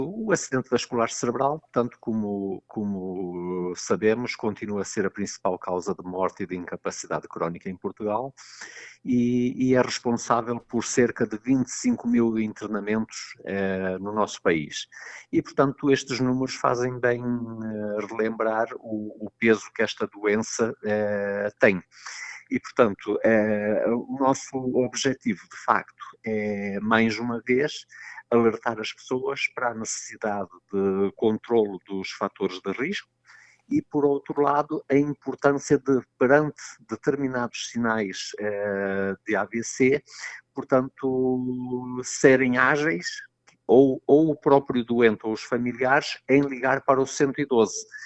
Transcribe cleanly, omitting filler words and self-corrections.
O acidente vascular cerebral, tanto como sabemos, continua a ser a principal causa de morte e de incapacidade crónica em Portugal e é responsável por cerca de 25 mil internamentos no nosso país. E, portanto, estes números fazem bem relembrar o peso que esta doença tem. E, portanto, o nosso objetivo, de facto, é, mais uma vez, alertar as pessoas para a necessidade de controlo dos fatores de risco e, por outro lado, a importância de, perante determinados sinais de AVC, portanto, serem ágeis, ou o próprio doente ou os familiares, em ligar para o 112.